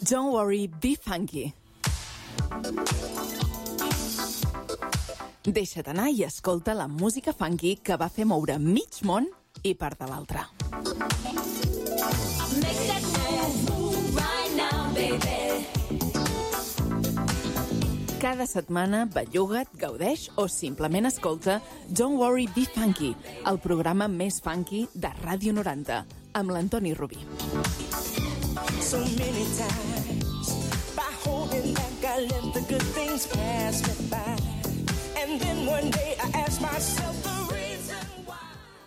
Don't Worry, Be Funky. Deixa't anar i escolta la música funky que va fer moure mig món i part de l'altre. Make that move right now, baby. Cada setmana belluga't, gaudeix o simplement escolta Don't Worry, Be Funky, el programa més funky de Ràdio 90, amb l'Antoni Rubí. So many times by holding back I let the good things pass me by. And then one day I asked myself the reason why.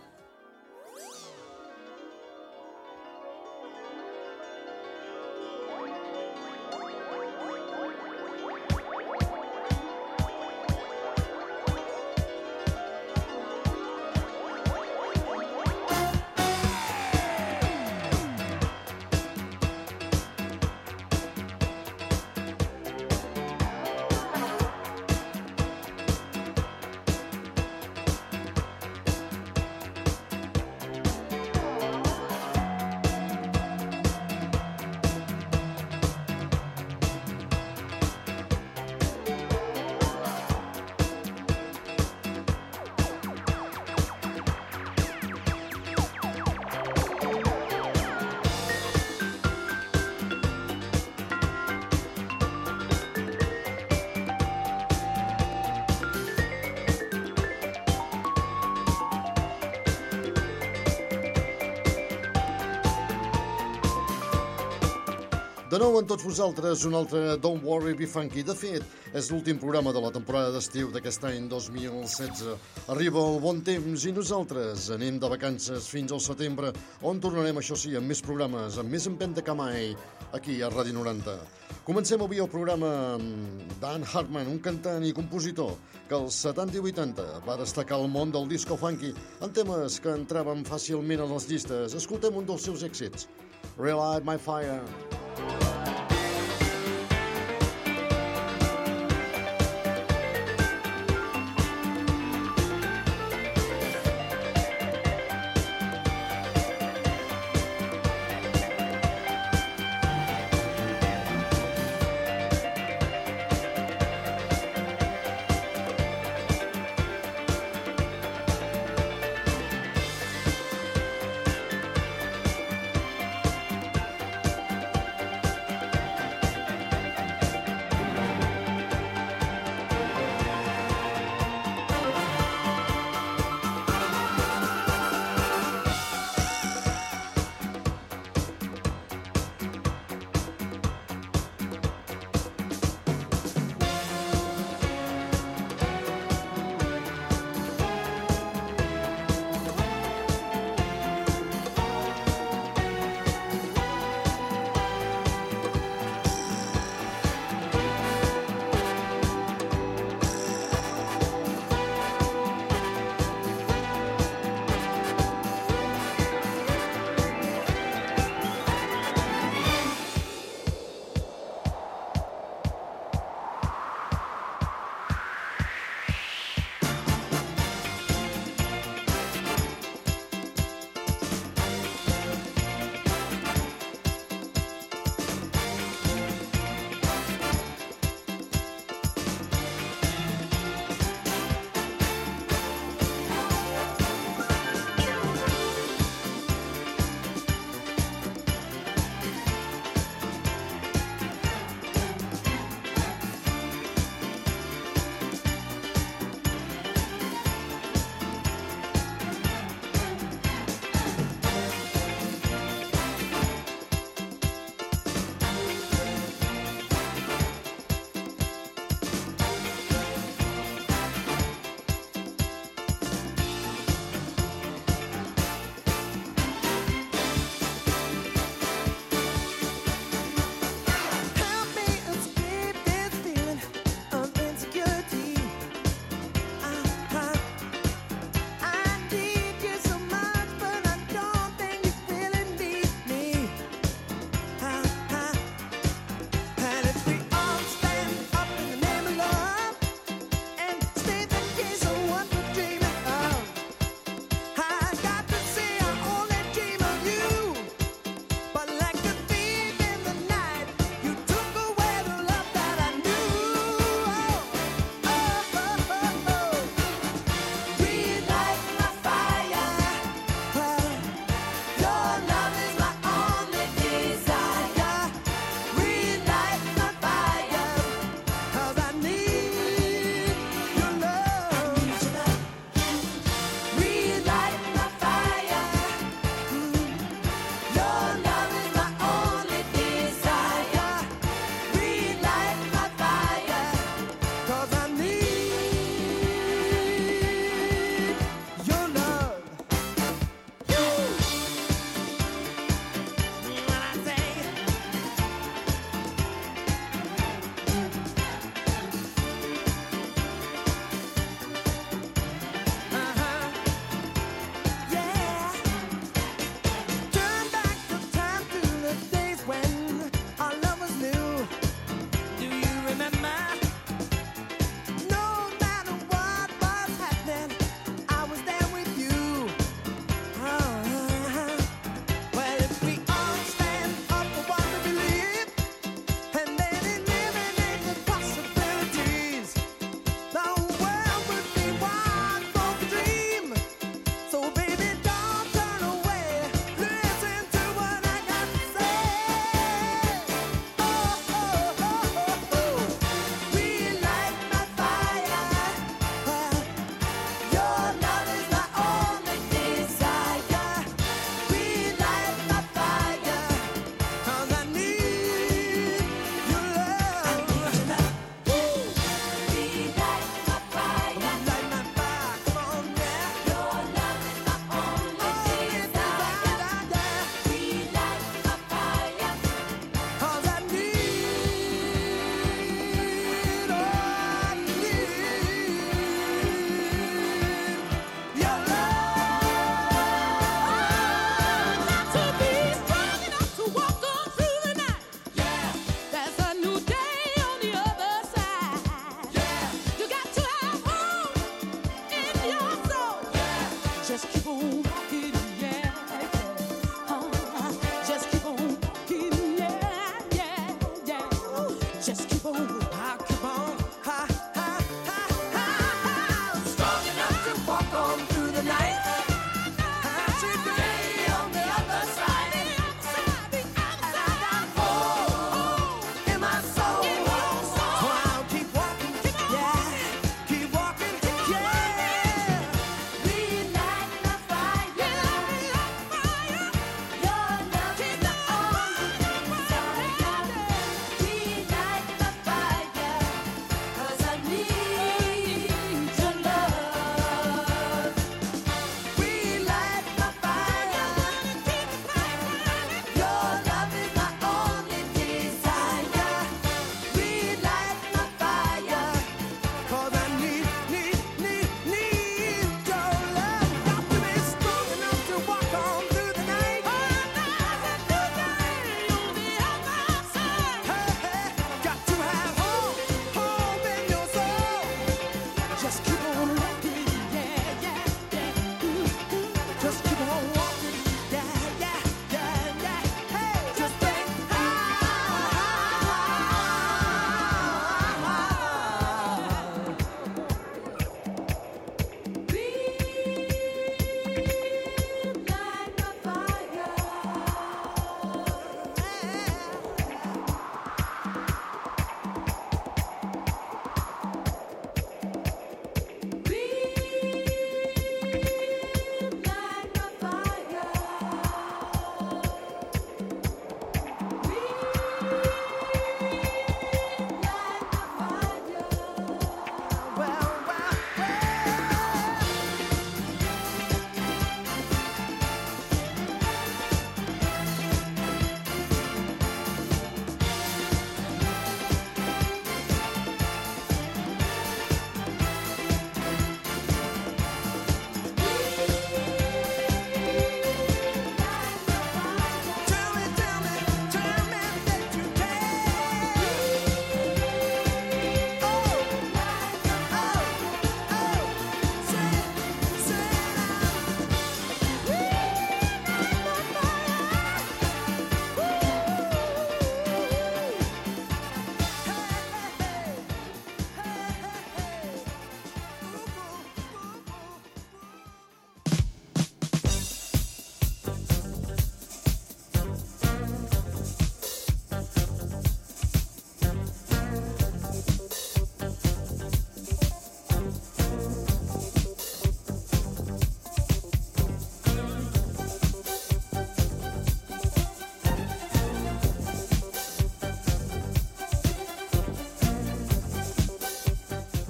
De nou amb tots vosaltres, un altre Don't Worry, Be Funky. De fet, és l'últim programa de la temporada d'estiu d'aquest any 2016. Arriba el bon temps i nosaltres anem de vacances fins al setembre, on tornarem, això sí, amb més programes, amb més empenta que mai, aquí a Ràdio 90. Comencem avui el programa amb Dan Hartman, un cantant i compositor que als 70 i 80 va destacar al món del disco funky en temes que entraven fàcilment a les llistes. Escoltem un dels seus èxits, Relight My Fire.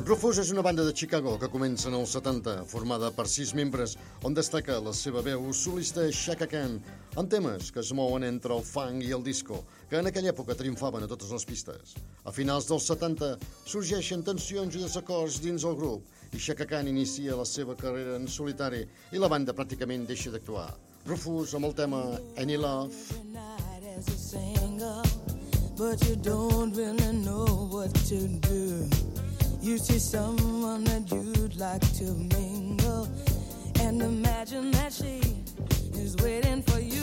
Rufus és una banda de Chicago que comença en els 70, formada per 6 membres, on destaca la seva veu solista Chaka Khan, amb temes que es mouen entre el funk i el disco, que en aquella època triomfaven a totes les pistes. A finals dels 70 sorgeixen tensions i desacords dins el grup i Chaka Khan inicia la seva carrera en solitari i la banda pràcticament deixa d'actuar. Rufus amb el tema Any Love. But you don't really know what to do. You see someone that you'd like to mingle and imagine that she is waiting for you.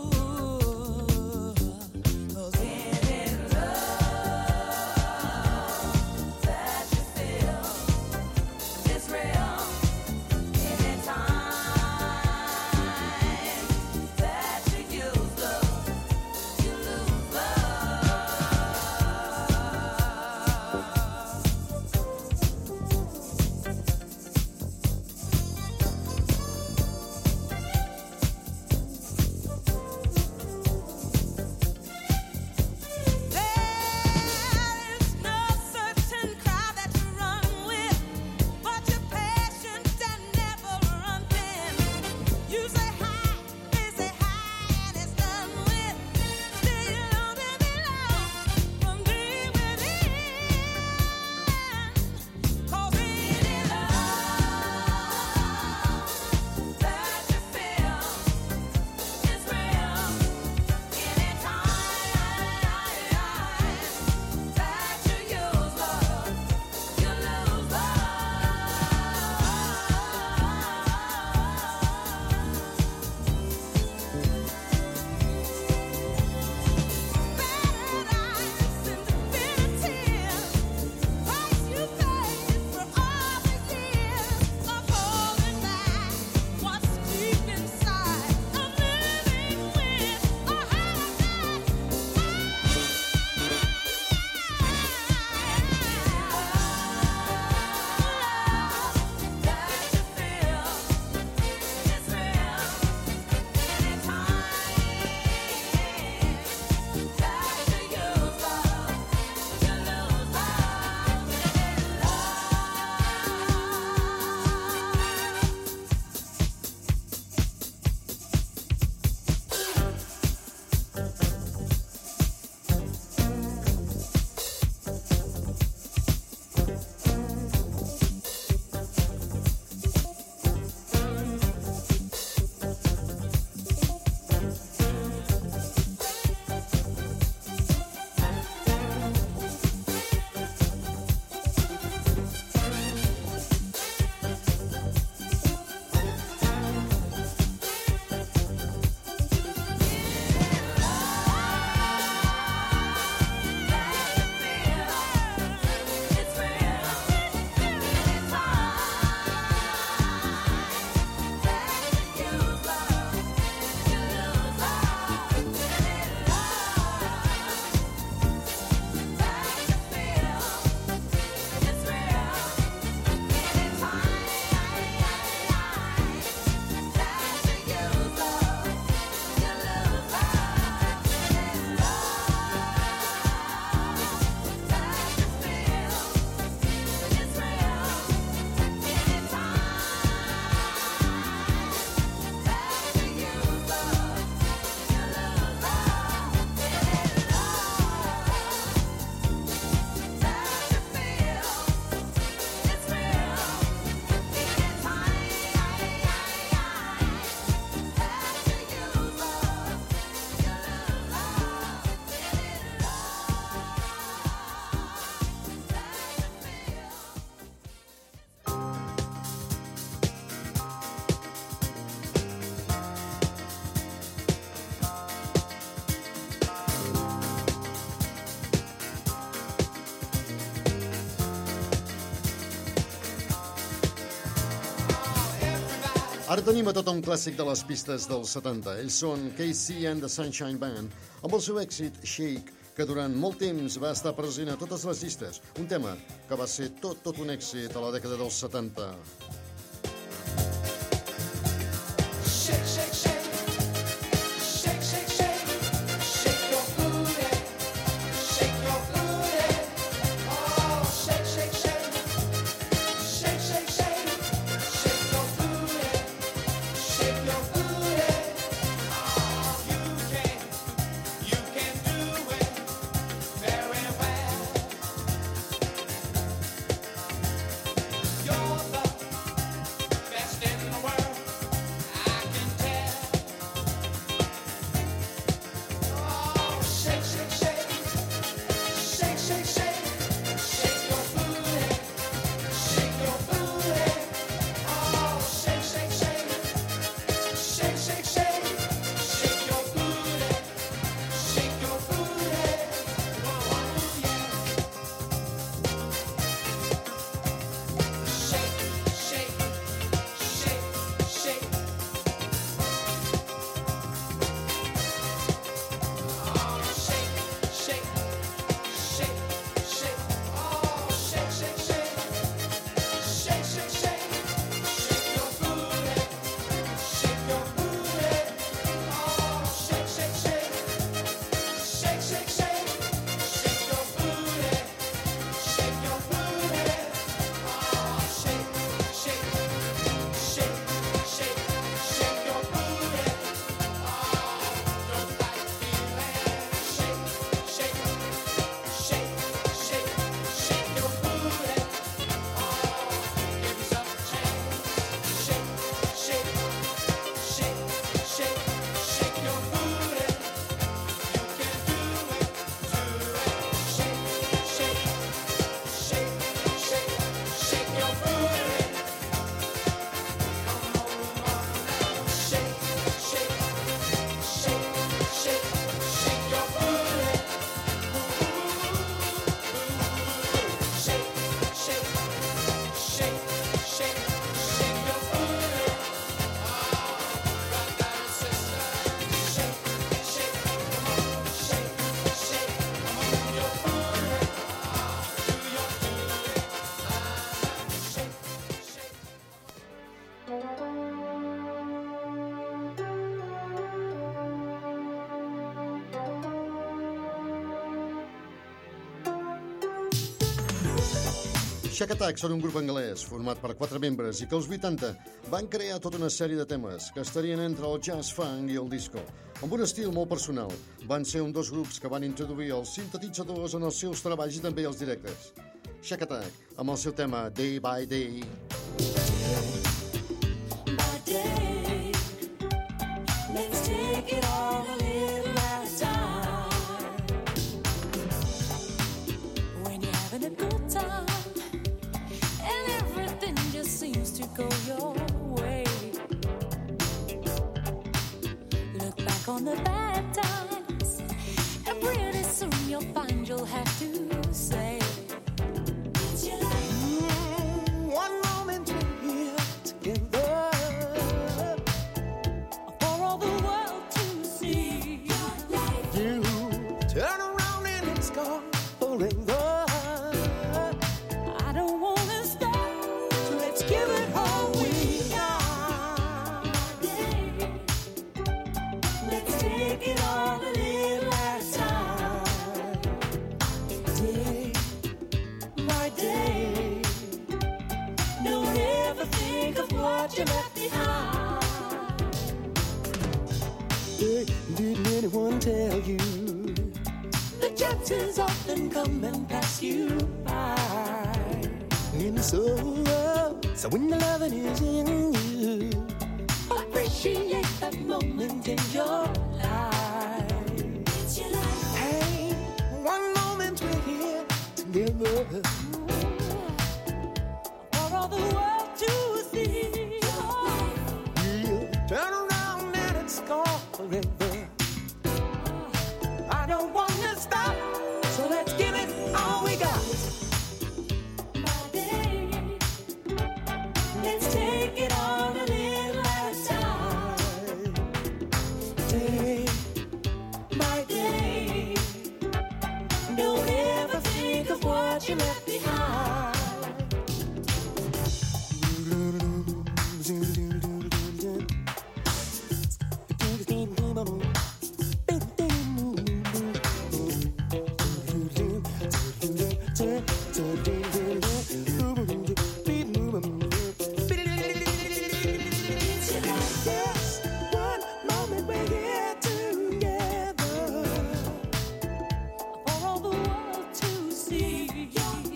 'Cause any love that you feel is real. Anytime that you use love, you lose love. Ara tenim a tot un clàssic de les pistes dels 70. Ells són KC and the Sunshine Band, amb el seu èxit Shake, que durant molt temps va estar present a totes les llistes. Un tema que va ser tot un èxit a la dècada dels 70. Shake, shake, shake. Shake, shake, shake. Shake your booty. Shake your booty. Oh, shake, shake, shake. Shack Attack són un grup anglès format per 4 membres i que als 80 van crear tota una sèrie de temes que estarien entre el jazz funk i el disco. Amb un estil molt personal, van ser un dels grups que van introduir els sintetitzadors en els seus treballs i també els directes. Shack Attack, amb el seu tema Day by Day. By day, let's take it all a little at a time. When you're having a good time and everything just seems to go your way, look back on the bad times and pretty soon you'll find you'll have to say, One moment we're here together for all the world to see. You turn around and it's gone forever. I don't wanna stop, So let's give it all we got. let's take it all a little at a time. Day by day, Don't ever think of what you left behind. didn't anyone tell you The chances often come and pass you by. in sorrow? So when the loving is in you, Appreciate that moment in your life. hey, one moment we're here together. For all the world to see. You turn around and it's gone forever. I don't wanna stop, so let's give it all we got. My day, let's take it all a little at a time. Day My day, don't ever think of what you left behind. Yes, one moment we're here together. For all the world to see.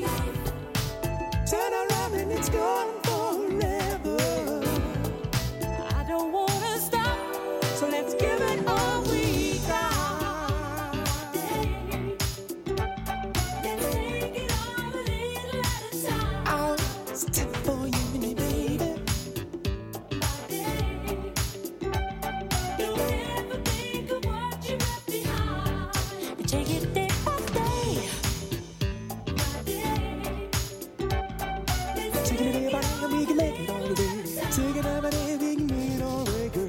Turn around and it's gone forever. I don't wanna stop, So let's give it all we got. let's take it all a little at a time. I'll step for you, baby. Don't ever think of what you left behind. Take it day by day. Let's Take it back and we can make it all day. Take it every day, we can make it all day, girl.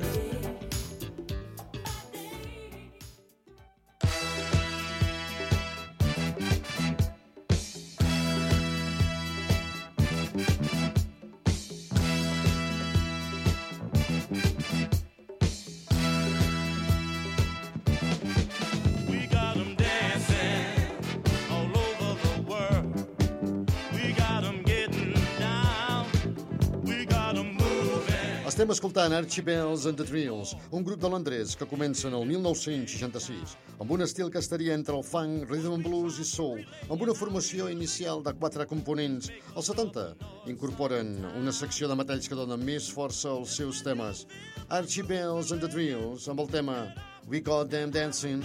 We got 'em dancing all over the world. We got 'em getting down. We got 'em moving. Estem escoltant Archibells and the Trills, un grup de Londres que comença en el 1966, amb un estil que estaria entre el funk, rhythm and blues i soul, amb una formació inicial de 4 components. Als 70 incorporen una secció de metalls que donen més força als seus temes. Archibells and the Trills, amb el tema We Got Them Dancing.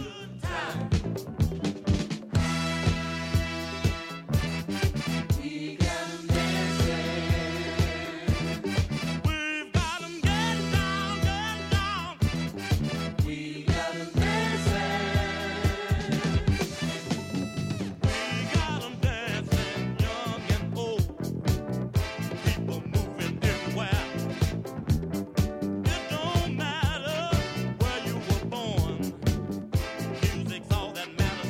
We've got 'em getting down, getting down. We got 'em dancing, young and old. People moving everywhere. It don't matter where you were born. Music's all that matters.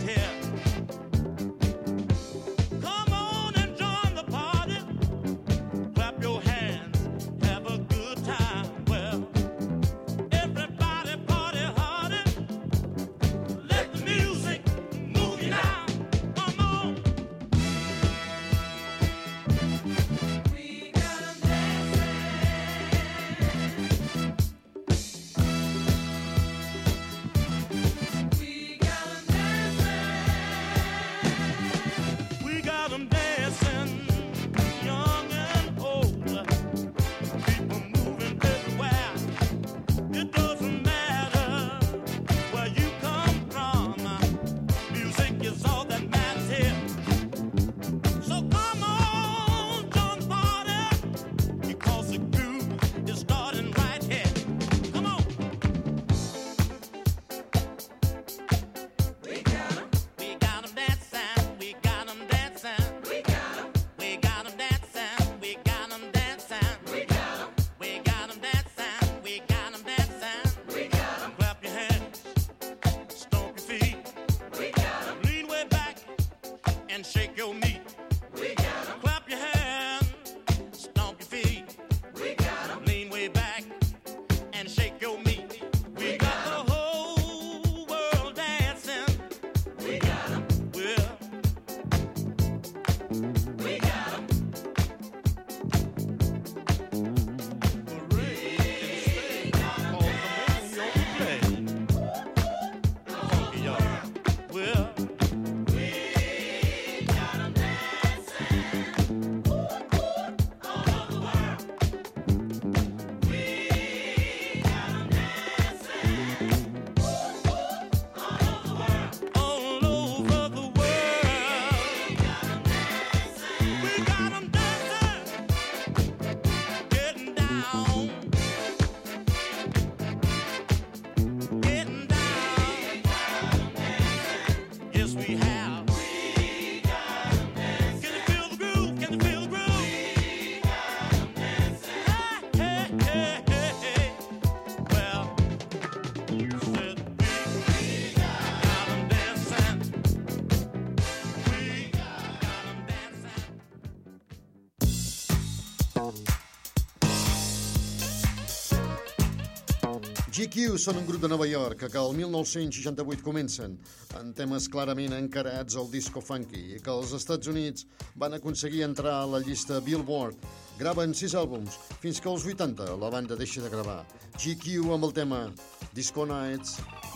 GQ són un grup de Nova York que el 1968 comencen en temes clarament encarats al disco funky i que als Estats Units van aconseguir entrar a la llista Billboard. Graven 6 àlbums, fins que als 80 la banda deixa de gravar. GQ amb el tema Disco Nights.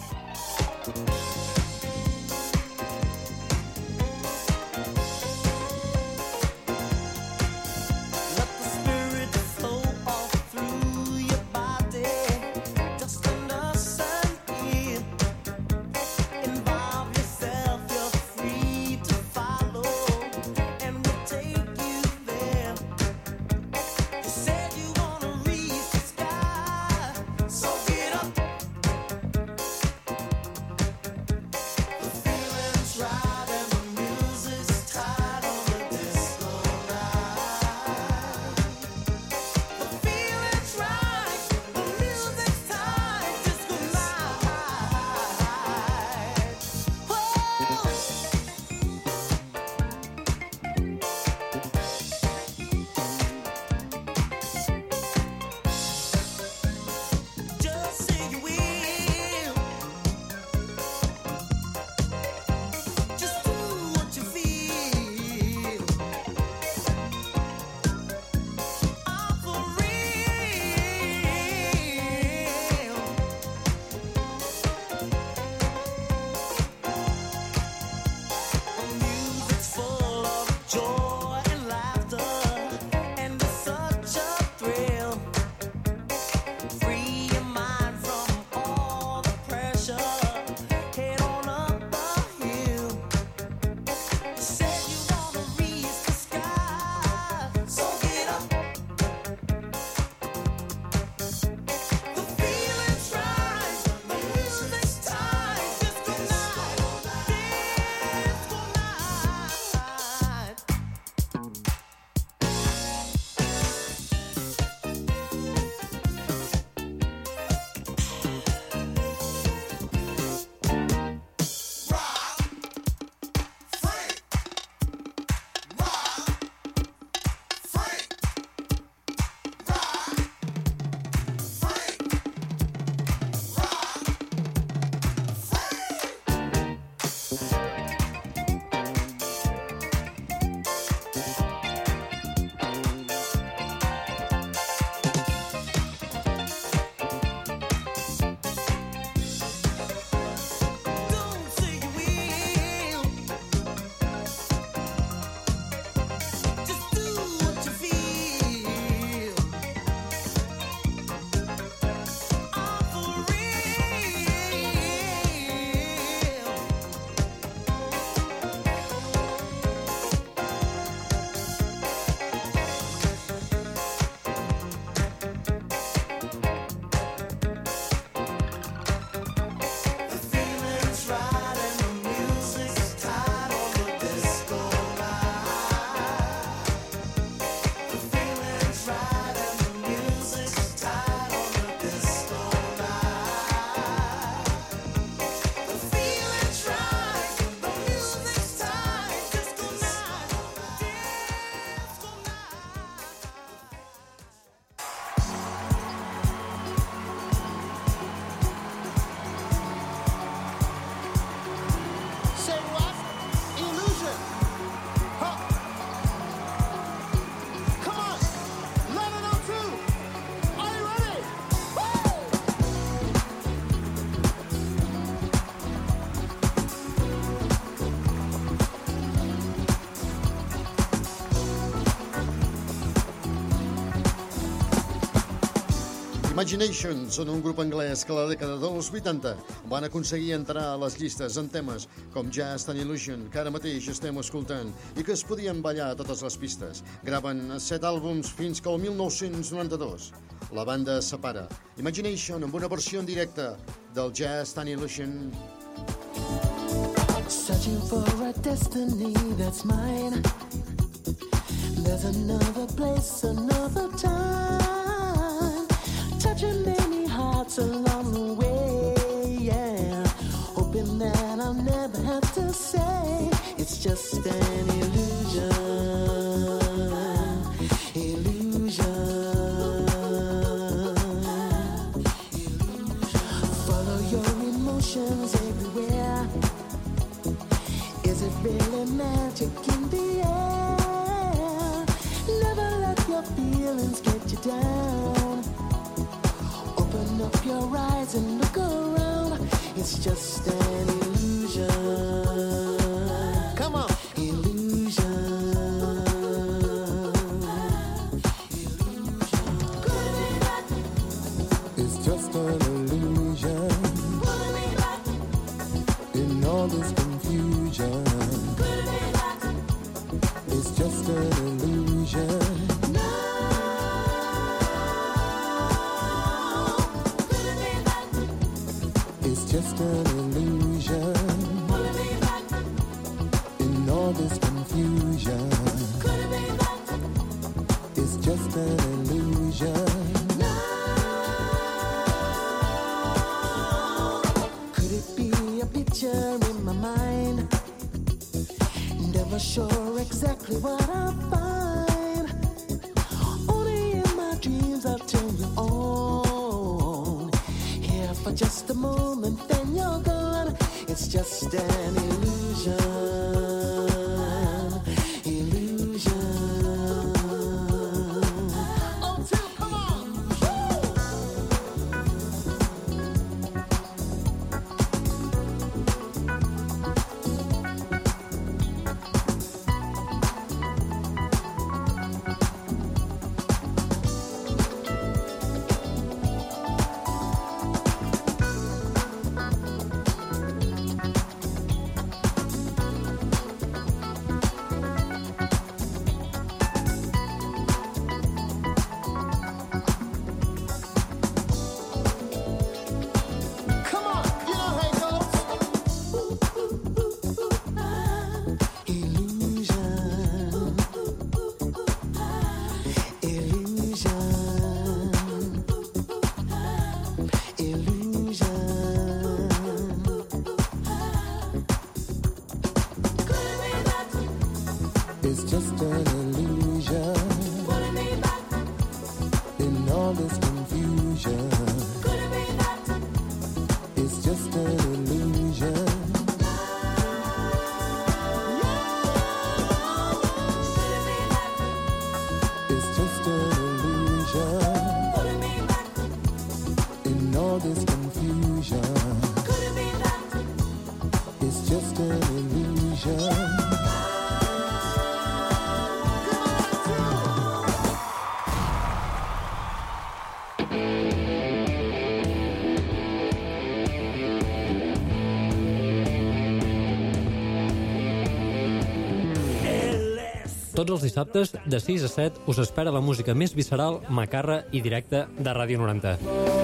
Imagination són un grup anglès que a la dècada dels 80 van aconseguir entrar a les llistes en temes com Just an Illusion, que ara mateix estem escoltant, i que es podien ballar a totes les pistes. Graven 7 àlbums fins que el 1992 la banda es separa. Imagination amb una versió en directe del Just an Illusion. Searching for a destiny that's mine. There's another place, another time. Touching many hearts along the way, yeah. Hoping that I'll never have to say it's just an illusion. Illusion. Illusion. everywhere. Is it really magic in the air? Never let your feelings get you down. Open up your eyes and look around. It's just an illusion. Come on. Sure exactly what I'll find. Only in my dreams I'll turn you on. Here for just a moment, then you're gone. It's just an illusion. Oh, two, come on. Tots els dissabtes, de 6 a 7, us espera la música més visceral, macarra i directa de Ràdio 90.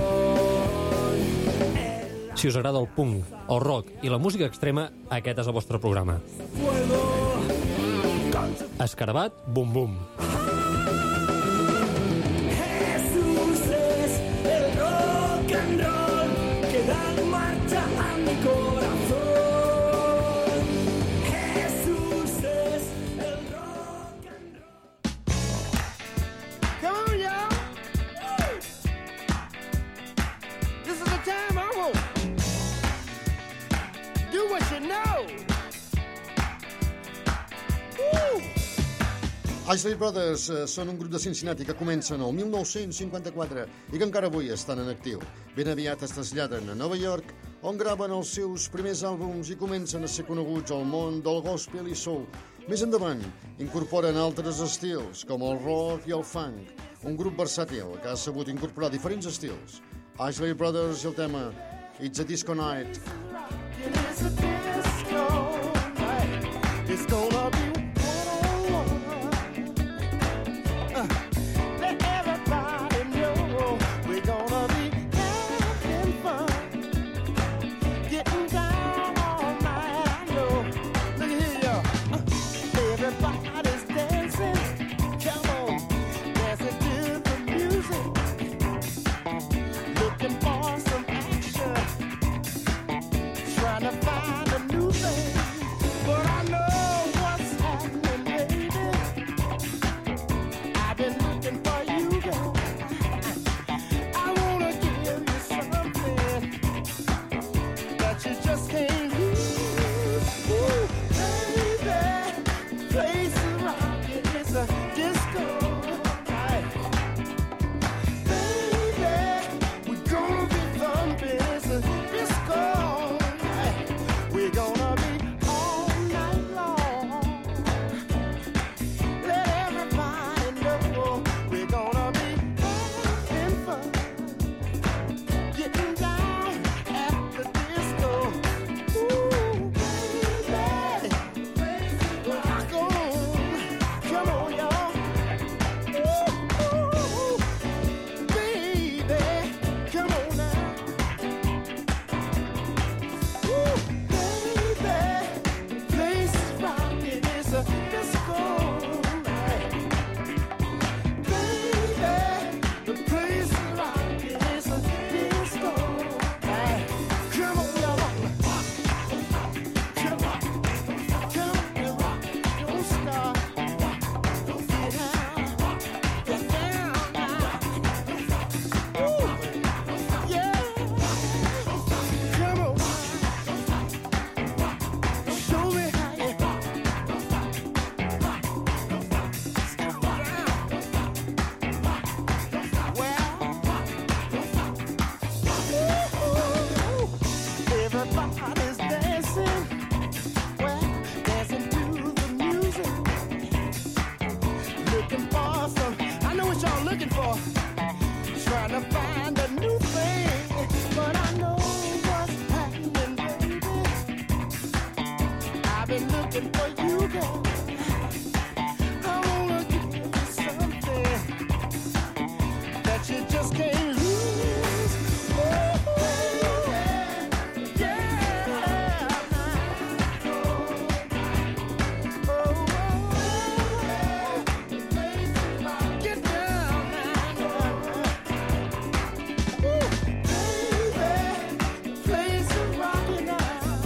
Si us agrada el punk, el rock i la música extrema, aquest és el vostre programa. Escarabat, bum bum. Jesús es el rock and roll que da marcha a mi corazón. Jesús es el rock and roll. Come on, y'all. This is the time I want. Do what you know. Isley Brothers són un grup de Cincinnati que comencen el 1954 i que encara avui estan en actiu. Ben aviat es traslladen a Nova York, on graven els seus primers àlbums i comencen a ser coneguts al món del gospel i soul. Més endavant, incorporen altres estils, com el rock i el funk, un grup versàtil que ha sabut incorporar diferents estils. Isley Brothers i el tema It's a Disco Night. It's a disco night. It's gonna be just looking for you, girl. I wanna give you something that you just can't lose. Ooh, yeah. Get down now. Ooh, baby, play some rockin' now.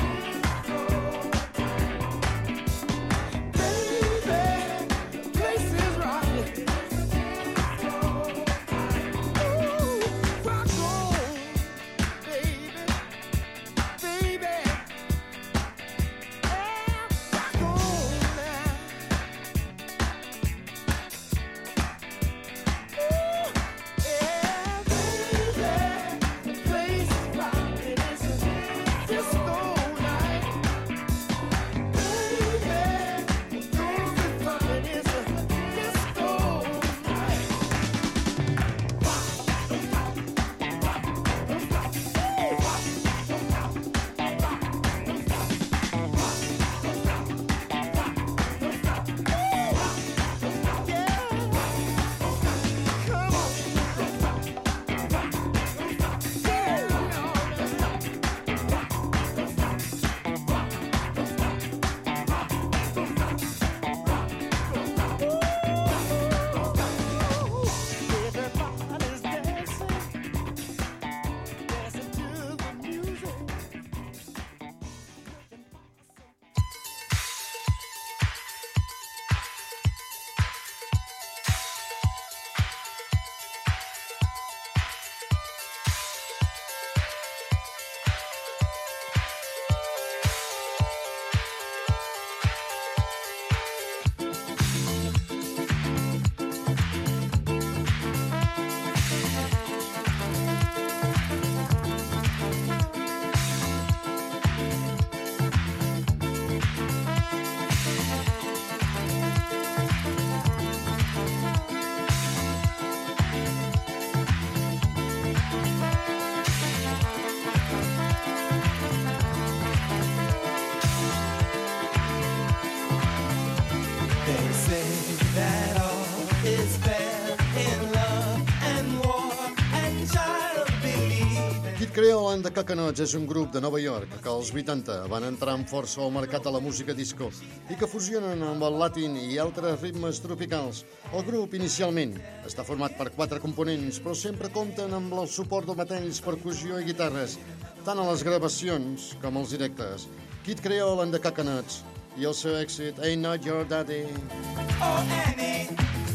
Creole and the Coconuts és un grup de Nova York que als 80 van entrar amb força al mercat de la música disco i que fusionen amb el latin i altres ritmes tropicals. El grup inicialment està format per 4 components, però sempre compten amb el suport de batalls, percussió i guitarres, tant a les gravacions com als directes. Kid Creole and the Coconuts i el seu èxit Ain't Not Your Daddy. Oh, Annie,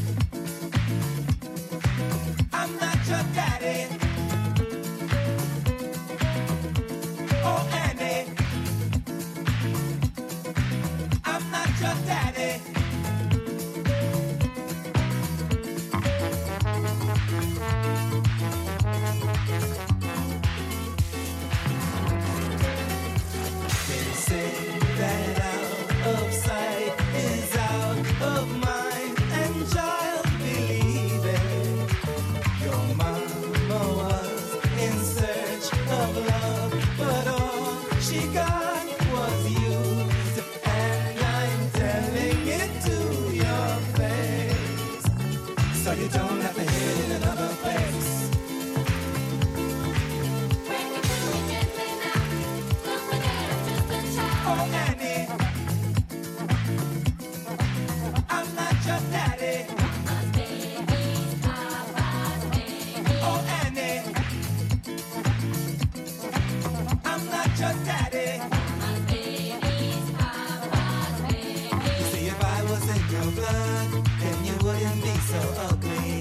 I'm not your daddy. Oh, Annie, I'm not your daddy. They say that out of sight is out of mind, and child, believe it. Your mama was in search of love, but all she got was used, and I'm telling it to your face, so you don't have to hear it in another place. Oh, Annie, I'm not your daddy. Oh, Annie, I'm not your daddy. You see, if I was in your blood, then you wouldn't be so ugly.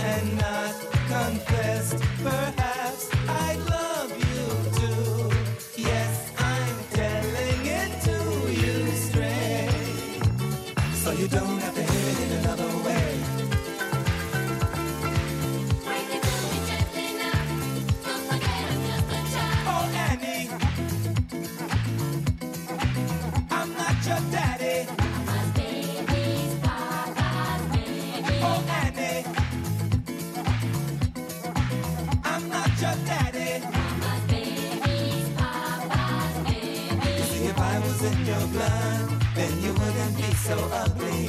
and not confessed. Perhaps I'd love you too. Yes, I'm telling it to you straight, so you don't have to hear it in another way. Break it to me gently now. Don't forget I'm just a child. Oh, Annie, I'm not your daddy. Mama's baby's papa's baby. Oh, Annie, I'm not your daddy. Mama's baby's papa's baby. You see, if I was in your blood, then you wouldn't be so ugly.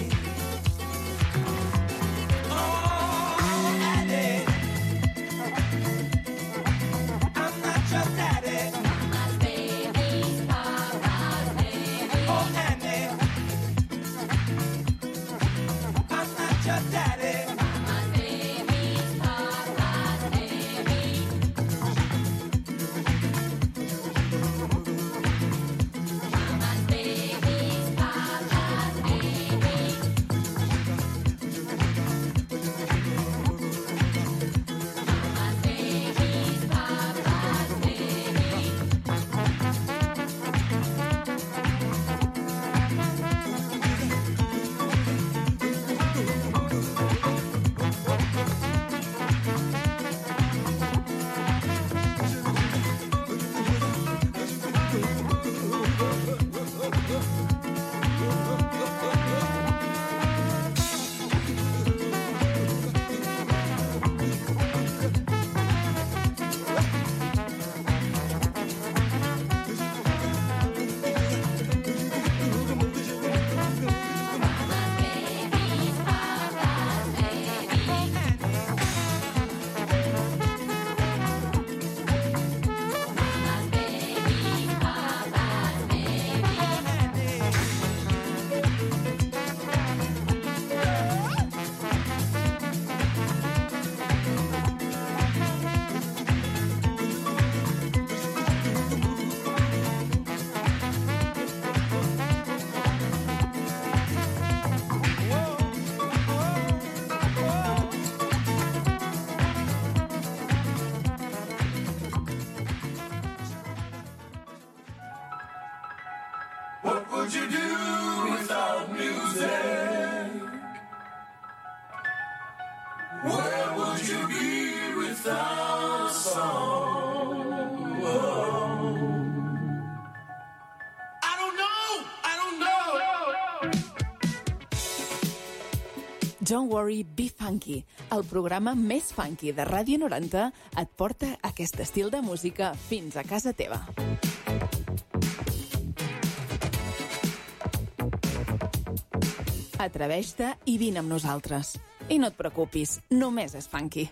Oh, Annie, I'm not your daddy. Mama's baby's papa's baby. Oh, Annie, I'm not your daddy. Mama's baby's papa's baby. Mama's baby's papa's baby. Mama's baby's papa's baby. What would you do without music? Where would you be without a song? Whoa. I don't know. Don't Worry, Be Funky, el programa més funky de Ràdio 90, et porta aquest estil de música fins a casa teva. Atreveix-te i vine amb nosaltres. I no et preocupis, només és funky.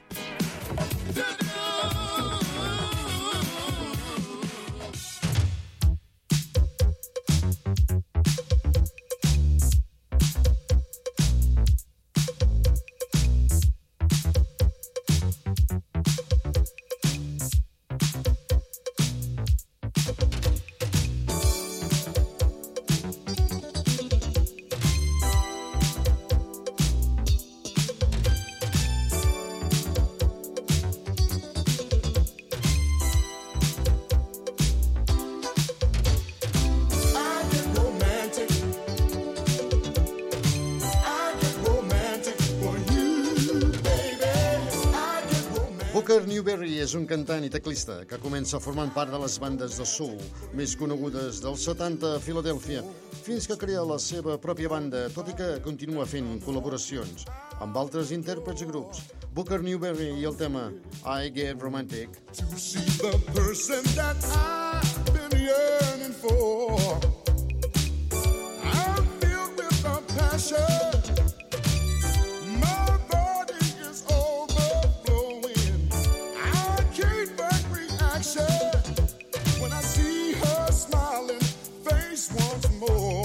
Booker Newberry és un cantant i teclista que comença formant part de les bandes de soul més conegudes dels 70 a Filadèlfia, fins que crea la seva pròpia banda, tot i que continua fent col·laboracions amb altres intèrprets i grups. Booker Newberry i el tema I Get Romantic. To see the person that I've been yearning for, I'm filled with a passion. My body is overflowing. I can't back reaction when I see her smiling face once more.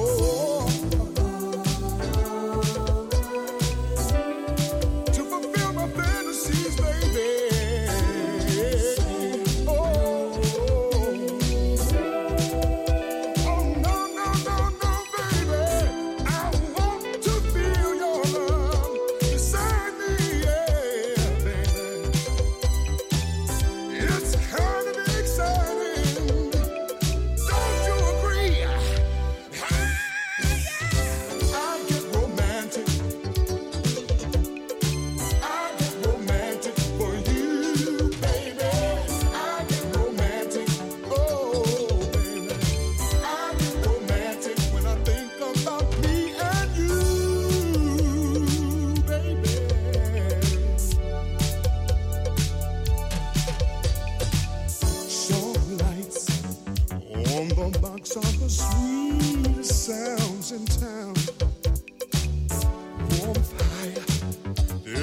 To fulfill my fantasies, baby. Oh.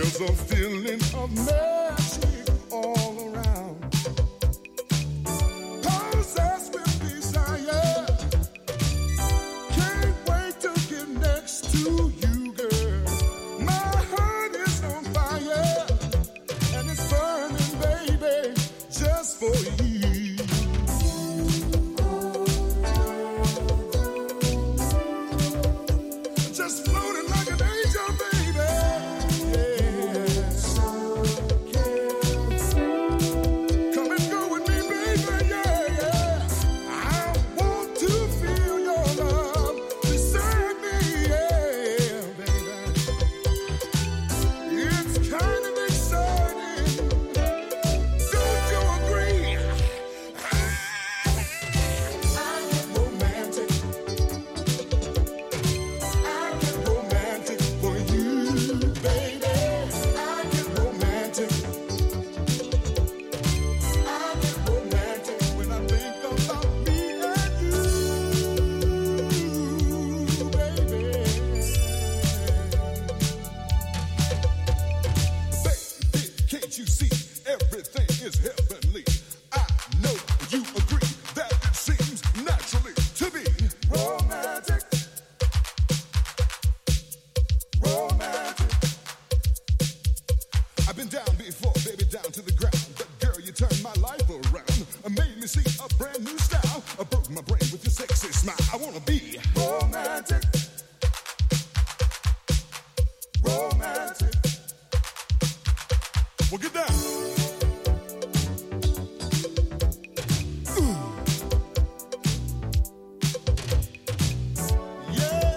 There's a feeling of magic all around. Possessed with desire. Can't wait to get next to you, girl. My heart is on fire, and it's burning, baby, just for you. Just floating like an angel, baby. Come and go with me, baby, yeah. I want to feel your love beside me, yeah, baby. It's kind of exciting. Don't you agree? I get romantic. I get romantic for you, baby. I get romantic. I get romantic when I think about me and you, baby. Baby, can't you see everything is heavenly? I know you agree that it seems naturally to be romantic. Romantic. I've been down before, baby, down to the ground. But girl, you turned my life around. Made me see a brand new style. Broke my brain with your sexy smile. I wanna be romantic. Romantic. Well, get down. Yeah.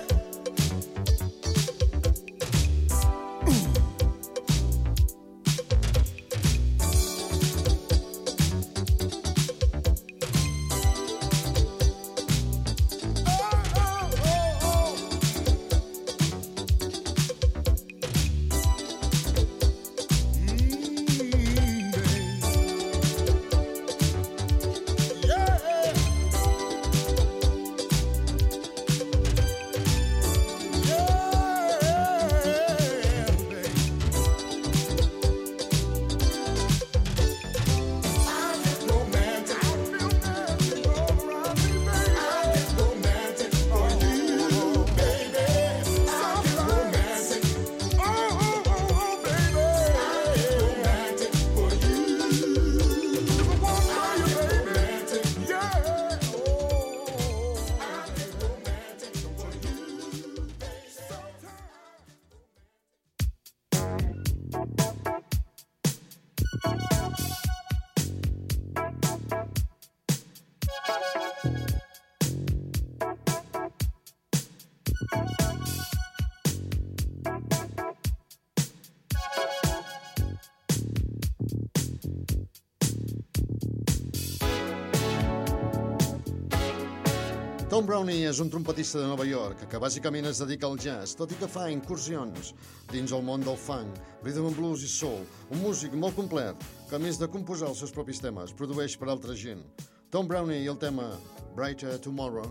Tom Brownie és un trompetista de Nova York que bàsicament es dedica al jazz, tot i que fa incursions dins el món del funk, rhythm and blues i soul. Un músic molt complet que, a més de composar els seus propis temes, produeix per altra gent. Tom Brownie i el tema Brighter Tomorrow.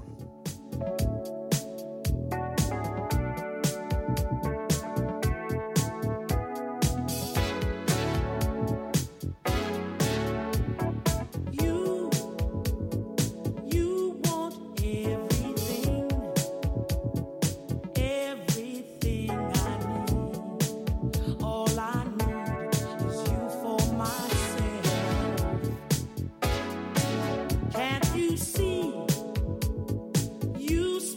Can't you see? You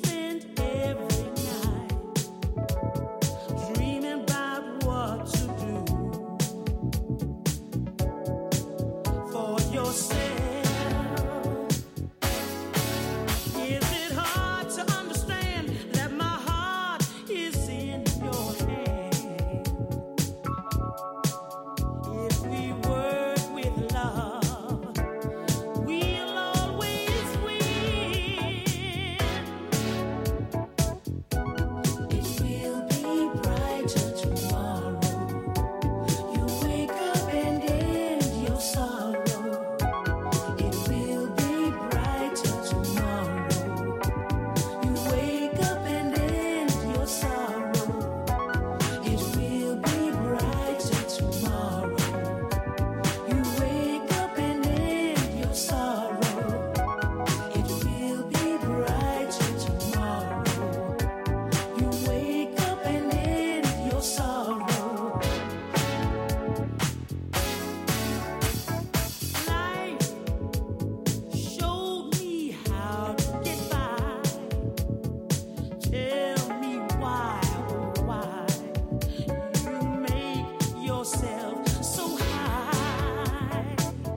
yourself so high.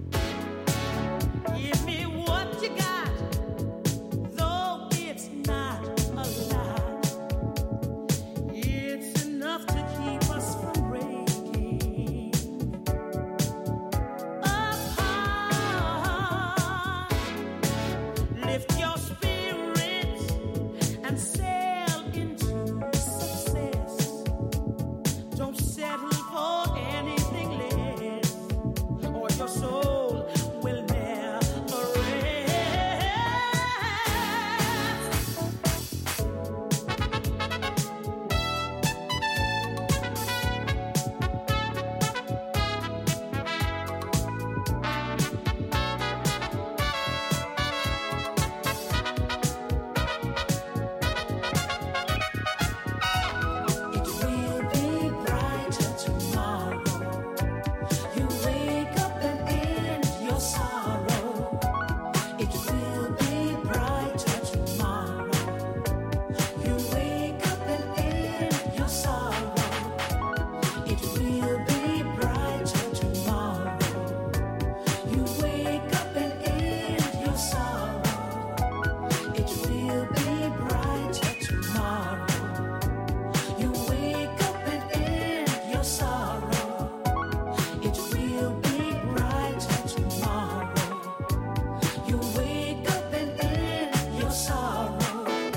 Give me what you got, though it's not a lot. It's enough to keep us from breaking apart. Lift your spirits and sail into success. Don't settle for anything less, or your soul will never rest. It will be brighter tomorrow. You wake up and end your sorrow. It will be brighter tomorrow. You wake up and end your sorrow. It will be brighter tomorrow. You wake up and end your sorrow. It will be brighter tomorrow. You wake up and end your sorrow. It will be brighter tomorrow. You wake up and end your sorrow.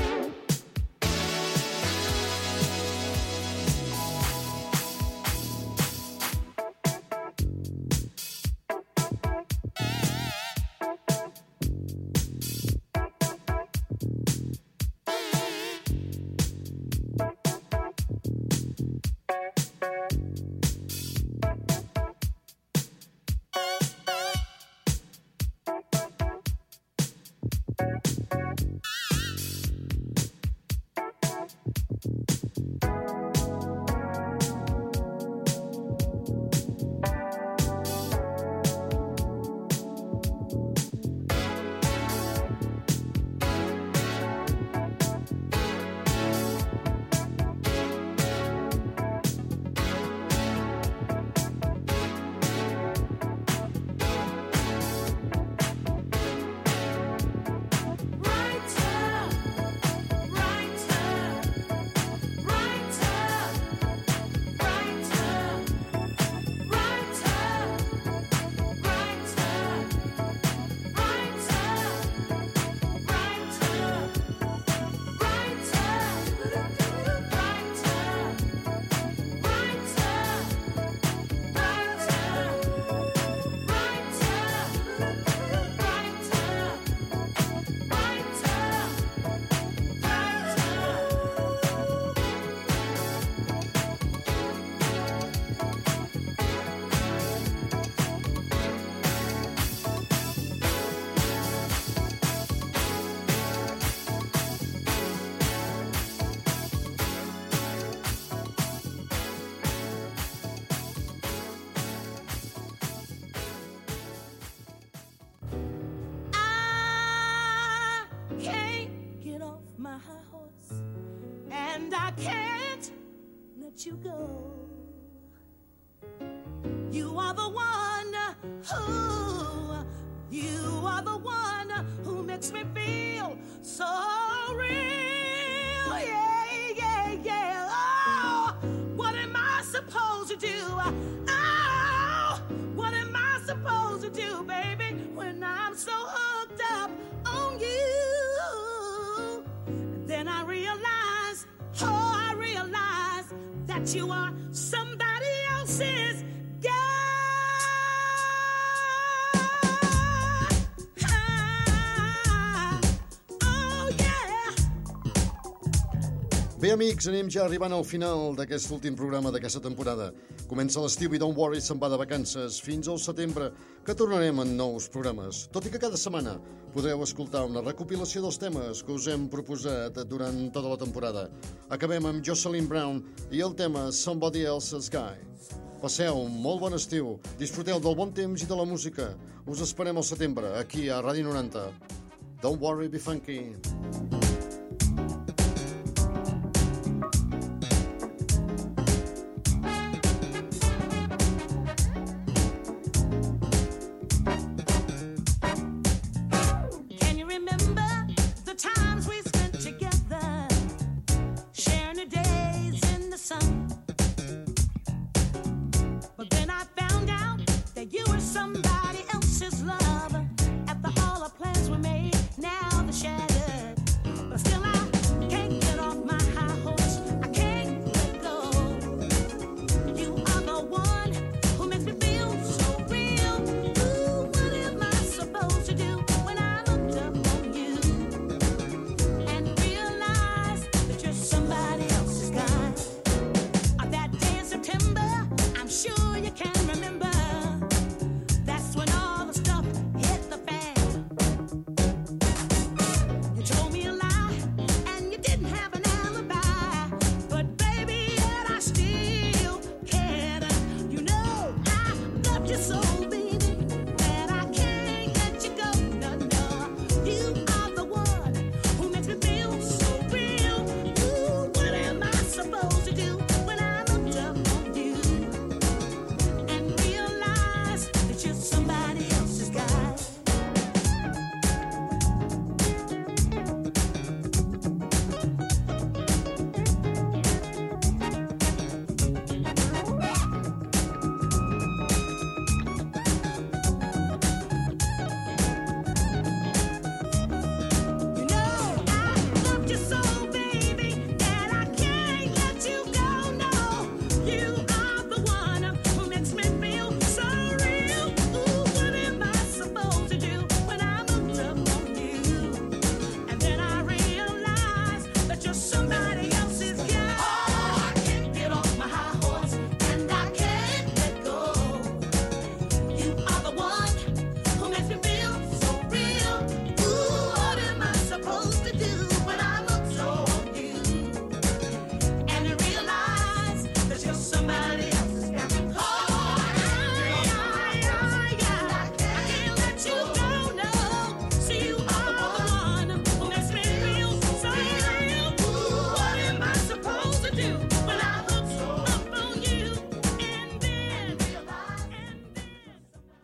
I can't get off my high horse, and I can't let you go. You are the one who makes me feel so real. Yeah, yeah, yeah. Oh, what am I supposed to do? Oh, what am I supposed to do, baby, when I'm so hooked up on you? And then I realize that you are somebody else's guy. Oh, yeah. Bé, amics, anem ja arribant al final d'aquest últim programa d'aquesta temporada. Comença l'estiu i Don't Worry se'n va de vacances fins al setembre, que tornarem en nous programes. Tot i que cada setmana podreu escoltar una recopilació dels temes que us hem proposat durant tota la temporada. Acabem amb Jocelyn Brown i el tema Somebody Else's Guy. Passeu un molt bon estiu, disfruteu del bon temps i de la música. Us esperem al setembre, aquí a Ràdio 90. Don't worry, be funky. somebody.